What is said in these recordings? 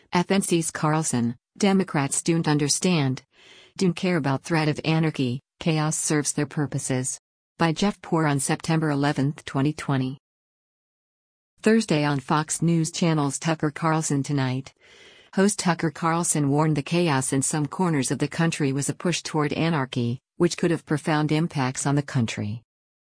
FNC's Carlson, Democrats don't understand. Don't care about threat of anarchy, chaos serves their purposes. By Jeff Poor on September 11, 2020. Thursday on Fox News Channel's Tucker Carlson Tonight. Host Tucker Carlson warned the chaos in some corners of the country was a push toward anarchy, which could have profound impacts on the country.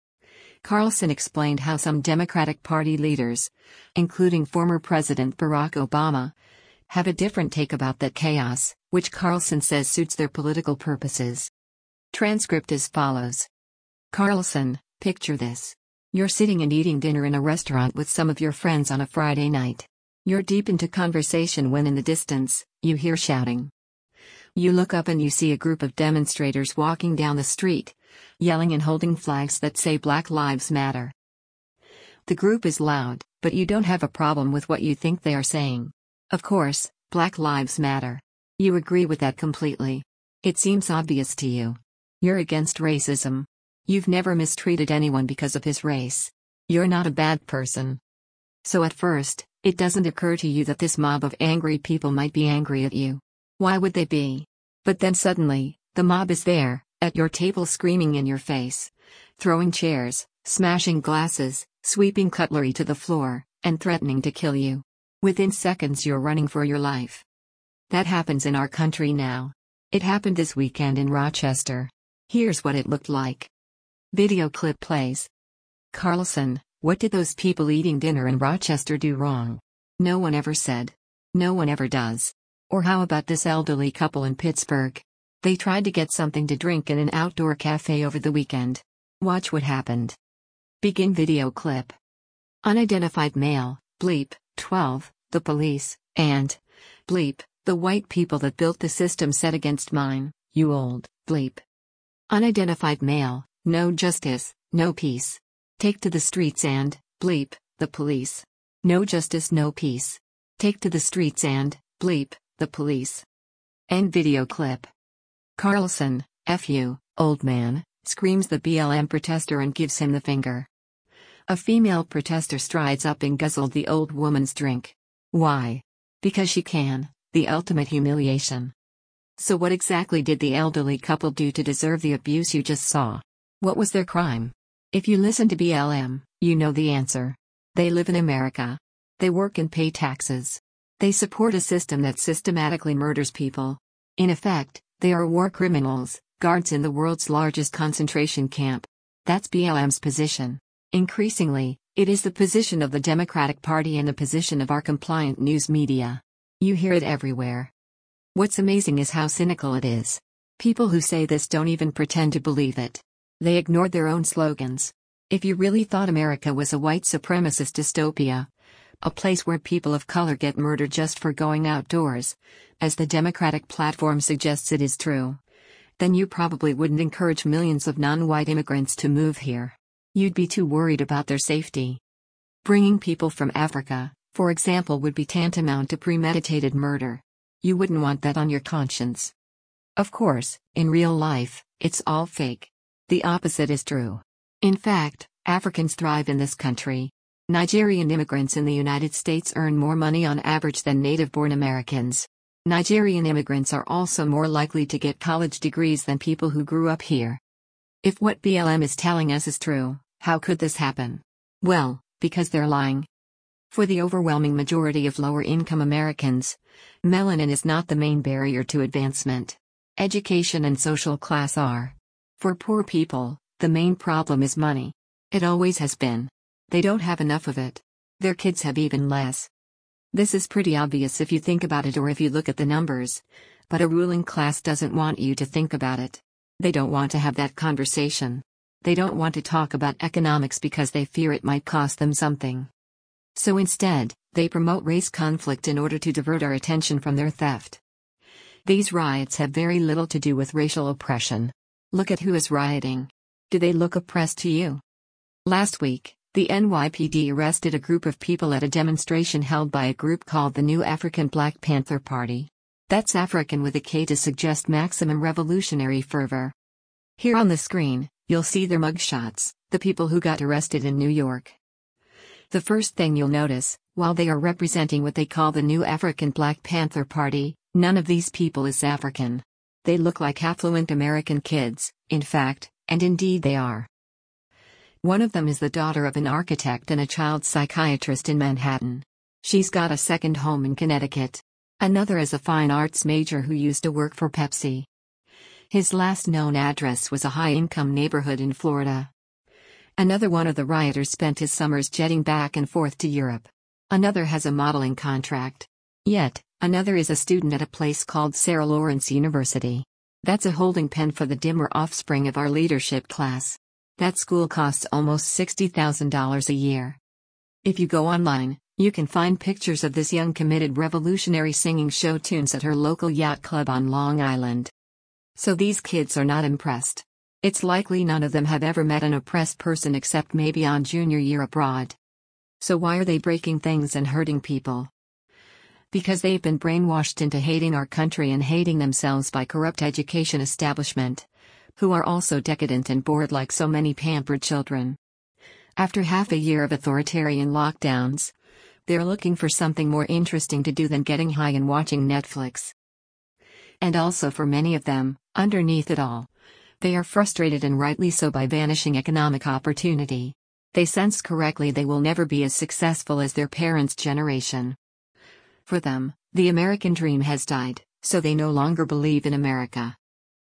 Carlson explained how some Democratic Party leaders, including former President Barack Obama, have a different take about that chaos, which Carlson says suits their political purposes. Transcript as follows. Carlson, picture this. You're sitting and eating dinner in a restaurant with some of your friends on a Friday night. You're deep into conversation when in the distance, you hear shouting. You look up and you see a group of demonstrators walking down the street, yelling and holding flags that say Black Lives Matter. The group is loud, but you don't have a problem with what you think they are saying. Of course, Black Lives Matter. You agree with that completely. It seems obvious to you. You're against racism. You've never mistreated anyone because of his race. You're not a bad person. So at first, it doesn't occur to you that this mob of angry people might be angry at you. Why would they be? But then suddenly, the mob is there, at your table screaming in your face, throwing chairs, smashing glasses, sweeping cutlery to the floor, and threatening to kill you. Within seconds you're running for your life. That happens in our country now. It happened this weekend in Rochester. Here's what it looked like. Video clip plays. Carlson, what did those people eating dinner in Rochester do wrong? No one ever said. No one ever does. Or how about this elderly couple in Pittsburgh? They tried to get something to drink in an outdoor cafe over the weekend. Watch what happened. Begin video clip. Unidentified male, bleep, 12, the police, and, bleep, the white people that built the system set against mine, you old, bleep. Unidentified male, no justice, no peace. Take to the streets and, bleep, the police. No justice, no peace. Take to the streets and, bleep, the police. End video clip. Carlson, F you, old man, screams the BLM protester and gives him the finger. A female protester strides up and guzzled the old woman's drink. Why? Because she can, the ultimate humiliation. So what exactly did the elderly couple do to deserve the abuse you just saw? What was their crime? If you listen to BLM, you know the answer. They live in America. They work and pay taxes. They support a system that systematically murders people. In effect, they are war criminals, guards in the world's largest concentration camp. That's BLM's position. Increasingly, it is the position of the Democratic Party and the position of our compliant news media. You hear it everywhere. What's amazing is how cynical it is. People who say this don't even pretend to believe it. They ignored their own slogans. If you really thought America was a white supremacist dystopia, a place where people of color get murdered just for going outdoors, as the Democratic platform suggests it is true, then you probably wouldn't encourage millions of non-white immigrants to move here. You'd be too worried about their safety. Bringing people from Africa, for example, would be tantamount to premeditated murder. You wouldn't want that on your conscience. Of course, in real life, it's all fake. The opposite is true. In fact, Africans thrive in this country. Nigerian immigrants in the United States earn more money on average than native-born Americans. Nigerian immigrants are also more likely to get college degrees than people who grew up here. If what BLM is telling us is true, how could this happen? Well, because they're lying. For the overwhelming majority of lower-income Americans, melanin is not the main barrier to advancement. Education and social class are. For poor people, the main problem is money. It always has been. They don't have enough of it. Their kids have even less. This is pretty obvious if you think about it or if you look at the numbers, but a ruling class doesn't want you to think about it. They don't want to have that conversation. They don't want to talk about economics because they fear it might cost them something. So instead, they promote race conflict in order to divert our attention from their theft. These riots have very little to do with racial oppression. Look at who is rioting. Do they look oppressed to you? Last week, the NYPD arrested a group of people at a demonstration held by a group called the New African Black Panther Party. That's African with a K to suggest maximum revolutionary fervor. Here on the screen, you'll see their mugshots, the people who got arrested in New York. The first thing you'll notice, while they are representing what they call the New African Black Panther Party, none of these people is African. They look like affluent American kids, in fact, and indeed they are. One of them is the daughter of an architect and a child psychiatrist in Manhattan. She's got a second home in Connecticut. Another is a fine arts major who used to work for Pepsi. His last known address was a high-income neighborhood in Florida. Another one of the rioters spent his summers jetting back and forth to Europe. Another has a modeling contract. Yet, another is a student at a place called Sarah Lawrence University. That's a holding pen for the dimmer offspring of our leadership class. That school costs almost $60,000 a year. If you go online, you can find pictures of this young committed revolutionary singing show tunes at her local yacht club on Long Island. So these kids are not impressed. It's likely none of them have ever met an oppressed person except maybe on junior year abroad. So why are they breaking things and hurting people? Because they've been brainwashed into hating our country and hating themselves by corrupt education establishment, who are also decadent and bored like so many pampered children. After half a year of authoritarian lockdowns, they're looking for something more interesting to do than getting high and watching Netflix. And also for many of them, underneath it all, they are frustrated and rightly so by vanishing economic opportunity. They sense correctly they will never be as successful as their parents' generation. For them, the American dream has died, so they no longer believe in America.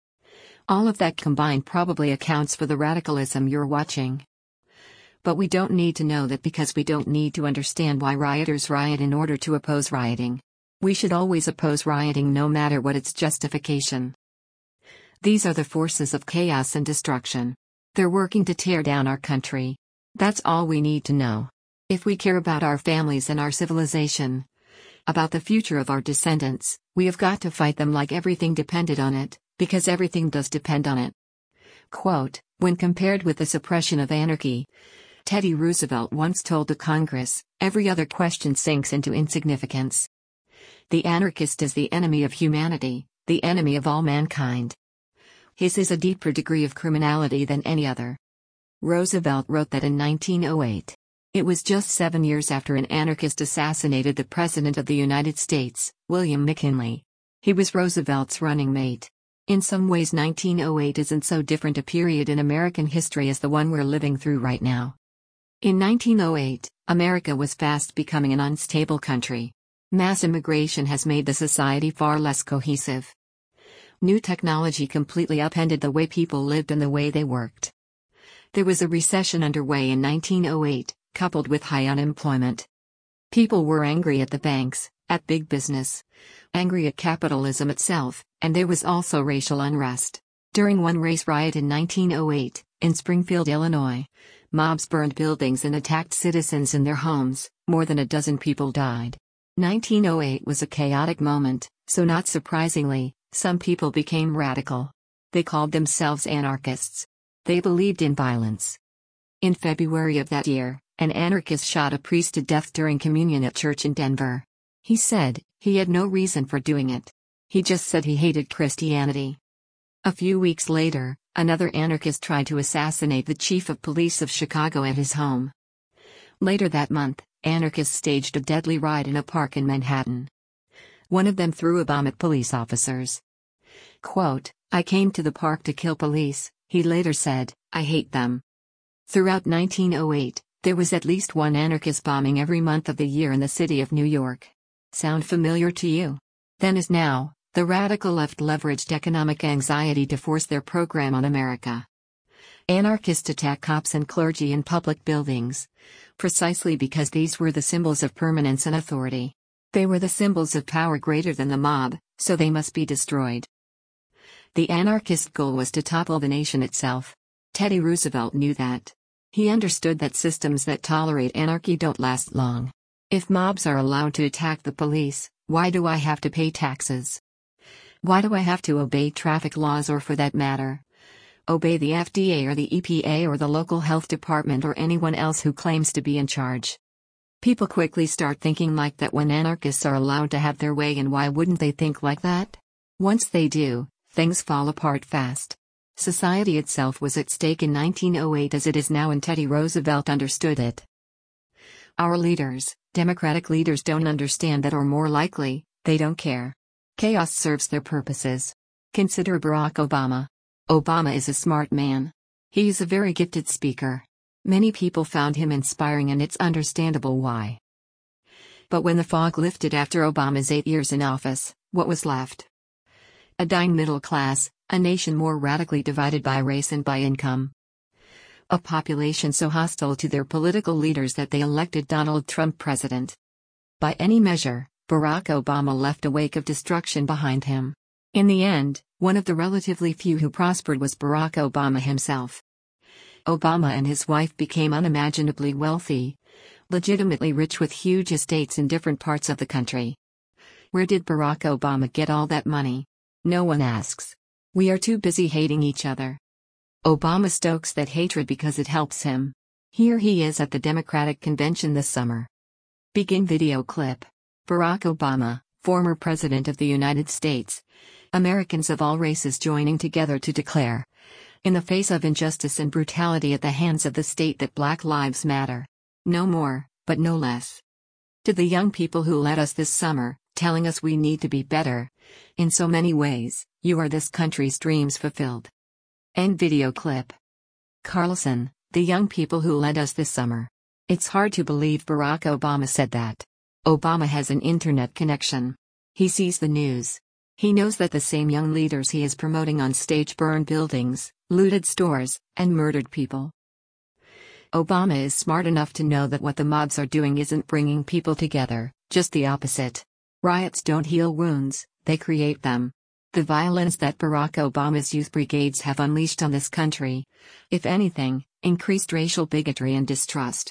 All of that combined probably accounts for the radicalism you're watching. But we don't need to know that because we don't need to understand why rioters riot in order to oppose rioting. We should always oppose rioting no matter what its justification. These are the forces of chaos and destruction. They're working to tear down our country. That's all we need to know. If we care about our families and our civilization, about the future of our descendants, we have got to fight them like everything depended on it, because everything does depend on it. Quote, when compared with the suppression of anarchy, Teddy Roosevelt once told the Congress, every other question sinks into insignificance. The anarchist is the enemy of humanity, the enemy of all mankind. His is a deeper degree of criminality than any other. Roosevelt wrote that in 1908. It was just 7 years after an anarchist assassinated the President of the United States, William McKinley. He was Roosevelt's running mate. In some ways 1908 isn't so different a period in American history as the one we're living through right now. In 1908, America was fast becoming an unstable country. Mass immigration has made the society far less cohesive. New technology completely upended the way people lived and the way they worked. There was a recession underway in 1908, coupled with high unemployment. People were angry at the banks, at big business, angry at capitalism itself, and there was also racial unrest. During one race riot in 1908, in Springfield, Illinois, mobs burned buildings and attacked citizens in their homes. More than a dozen people died. 1908 was a chaotic moment, so not surprisingly, some people became radical. They called themselves anarchists. They believed in violence. In February of that year, an anarchist shot a priest to death during communion at church in Denver. He said he had no reason for doing it. He just said he hated Christianity. A few weeks later, another anarchist tried to assassinate the chief of police of Chicago at his home. Later that month, anarchists staged a deadly riot in a park in Manhattan. One of them threw a bomb at police officers. Quote, I came to the park to kill police, he later said, I hate them. Throughout 1908, there was at least one anarchist bombing every month of the year in the city of New York. Sound familiar to you? Then as now, the radical left leveraged economic anxiety to force their program on America. Anarchists attack cops and clergy in public buildings, precisely because these were the symbols of permanence and authority. They were the symbols of power greater than the mob, so they must be destroyed. The anarchist goal was to topple the nation itself. Teddy Roosevelt knew that. He understood that systems that tolerate anarchy don't last long. If mobs are allowed to attack the police, why do I have to pay taxes? Why do I have to obey traffic laws or, for that matter, obey the FDA or the EPA or the local health department or anyone else who claims to be in charge? People quickly start thinking like that when anarchists are allowed to have their way, and why wouldn't they think like that? Once they do, things fall apart fast. Society itself was at stake in 1908 as it is now, and Teddy Roosevelt understood it. Our leaders, Democratic leaders, don't understand that, or more likely, they don't care. Chaos serves their purposes. Consider Barack Obama. Obama is a smart man. He's a very gifted speaker. Many people found him inspiring, and it's understandable why. But when the fog lifted after Obama's 8 years in office, what was left? A dying middle class, a nation more radically divided by race and by income. A population so hostile to their political leaders that they elected Donald Trump president. By any measure, Barack Obama left a wake of destruction behind him. In the end, one of the relatively few who prospered was Barack Obama himself. Obama and his wife became unimaginably wealthy, legitimately rich with huge estates in different parts of the country. Where did Barack Obama get all that money? No one asks. We are too busy hating each other. Obama stokes that hatred because it helps him. Here he is at the Democratic convention this summer. Begin video clip. Barack Obama, former President of the United States. Americans of all races joining together to declare, in the face of injustice and brutality at the hands of the state, that Black lives matter. No more, but no less. To the young people who led us this summer, telling us we need to be better. In so many ways, you are this country's dreams fulfilled. End video clip. Carlson, the young people who led us this summer. It's hard to believe Barack Obama said that. Obama has an internet connection. He sees the news. He knows that the same young leaders he is promoting on stage burned buildings, looted stores, and murdered people. Obama is smart enough to know that what the mobs are doing isn't bringing people together, just the opposite. Riots don't heal wounds, they create them. The violence that Barack Obama's youth brigades have unleashed on this country, if anything, increased racial bigotry and distrust.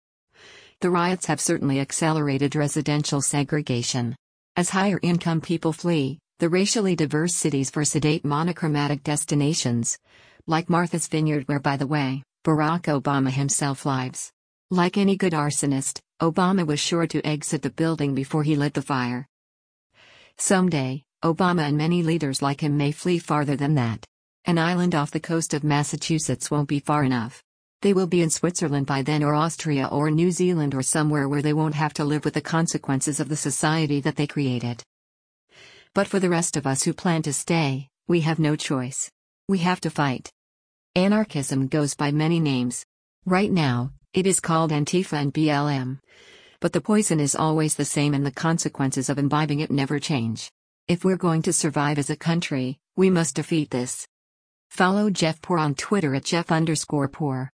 The riots have certainly accelerated residential segregation. As higher-income people flee the racially diverse cities for sedate monochromatic destinations, like Martha's Vineyard, where, by the way, Barack Obama himself lives. Like any good arsonist, Obama was sure to exit the building before he lit the fire. Someday, Obama and many leaders like him may flee farther than that. An island off the coast of Massachusetts won't be far enough. They will be in Switzerland by then, or Austria, or New Zealand, or somewhere where they won't have to live with the consequences of the society that they created. But for the rest of us who plan to stay, we have no choice. We have to fight. Anarchism goes by many names. Right now, it is called Antifa and BLM. But the poison is always the same, and the consequences of imbibing it never change. If we're going to survive as a country, we must defeat this. Follow Jeff Poor on Twitter at Jeff_Poor.